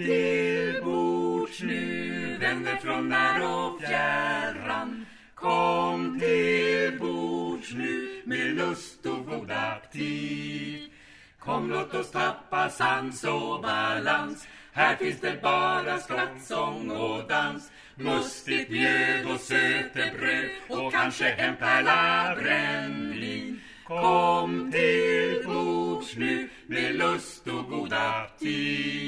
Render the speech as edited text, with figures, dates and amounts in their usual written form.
till bords nu, vänner från när och fjärran. Kom till bords nu med lust och god aptit. Kom, låt oss tappa sans och balans. Här finns det bara skratt, sång och dans. Mustigt mjöd och sötebröd och kanske en pärla brännvin. Kom till bords nu med lust och god aptit.